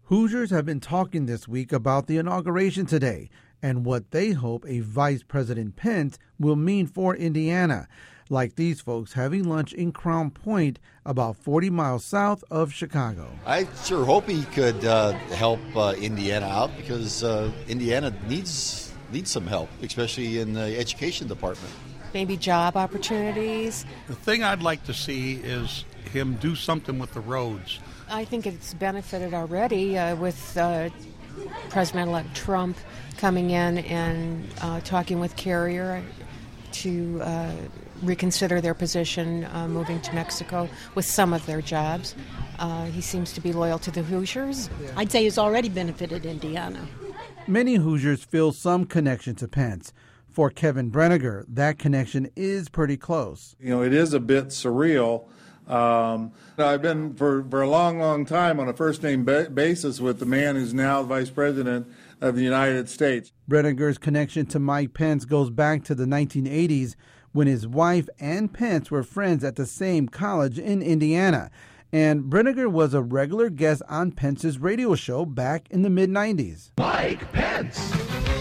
Hoosiers have been talking this week about the inauguration today and what they hope a Vice President Pence will mean for Indiana, like these folks having lunch in Crown Point, about 40 miles south of Chicago. I sure hope he could help Indiana out because Indiana needs some help, especially in the education department. Maybe job opportunities. The thing I'd like to see is him do something with the roads. I think it's benefited already with President-elect Trump coming in and talking with Carrier to reconsider their position moving to Mexico with some of their jobs. He seems to be loyal to the Hoosiers. I'd say he's already benefited Indiana. Many Hoosiers feel some connection to Pence. For Kevin Breniger, that connection is pretty close. You know, it is a bit surreal. I've been for a long time on a first-name basis with the man who's now the Vice President of the United States. Breniger's connection to Mike Pence goes back to the 1980s when his wife and Pence were friends at the same college in Indiana. And Breniger was a regular guest on Pence's radio show back in the mid-90s. Mike Pence!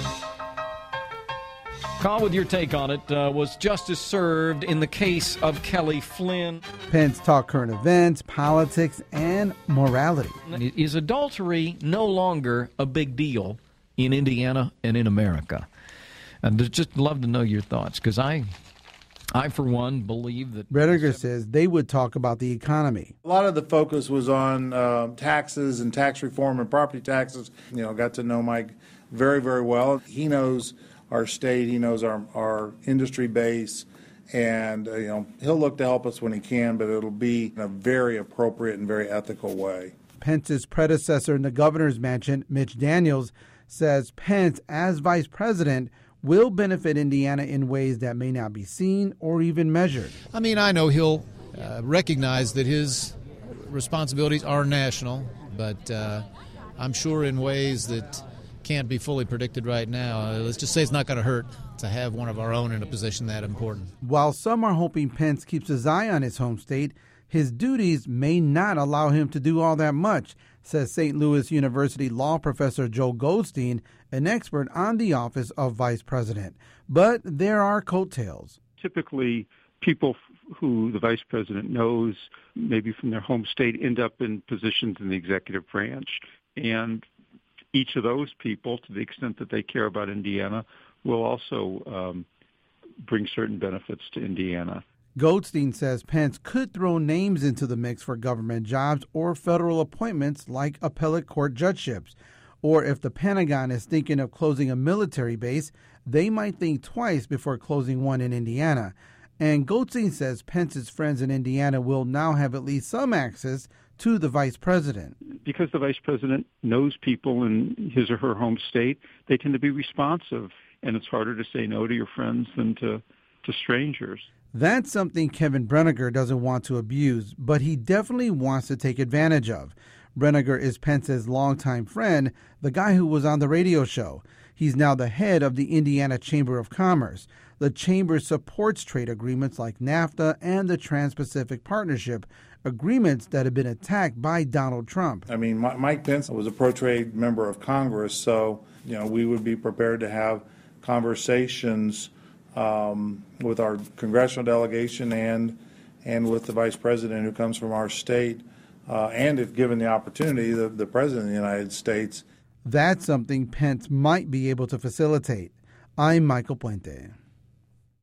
Call with your take on it. Was justice served in the case of Kelly Flynn? Pence talked current events, politics, and morality. Is adultery no longer a big deal in Indiana and in America? I'd just love to know your thoughts, because I, for one, believe that... Breniger says they would talk about the economy. A lot of the focus was on taxes and tax reform and property taxes. You know, got to know Mike very, very well. He knows our state, he knows our industry base, and he'll look to help us when he can, but it'll be in a very appropriate and very ethical way. Pence's predecessor in the governor's mansion, Mitch Daniels, says Pence, as vice president, will benefit Indiana in ways that may not be seen or even measured. I mean, I know he'll recognize that his responsibilities are national, but I'm sure in ways that can't be fully predicted right now. Let's just say it's not going to hurt to have one of our own in a position that important. While some are hoping Pence keeps his eye on his home state, his duties may not allow him to do all that much, says St. Louis University law professor Joe Goldstein, an expert on the office of vice president. But there are coattails. Typically, people who the vice president knows, maybe from their home state, end up in positions in the executive branch. And each of those people, to the extent that they care about Indiana, will also bring certain benefits to Indiana. Goldstein says Pence could throw names into the mix for government jobs or federal appointments like appellate court judgeships. Or if the Pentagon is thinking of closing a military base, they might think twice before closing one in Indiana. And Goldstein says Pence's friends in Indiana will now have at least some access to the vice president. Because the vice president knows people in his or her home state, they tend to be responsive, and it's harder to say no to your friends than to strangers. That's something Kevin Breniger doesn't want to abuse, but he definitely wants to take advantage of. Breniger is Pence's longtime friend, the guy who was on the radio show. He's now the head of the Indiana Chamber of Commerce. The chamber supports trade agreements like NAFTA and the Trans-Pacific Partnership, agreements that have been attacked by Donald Trump. I mean, Mike Pence was a pro-trade member of Congress, so we would be prepared to have conversations with our congressional delegation and with the vice president who comes from our state, and if given the opportunity, the president of the United States. That's something Pence might be able to facilitate. I'm Michael Puente.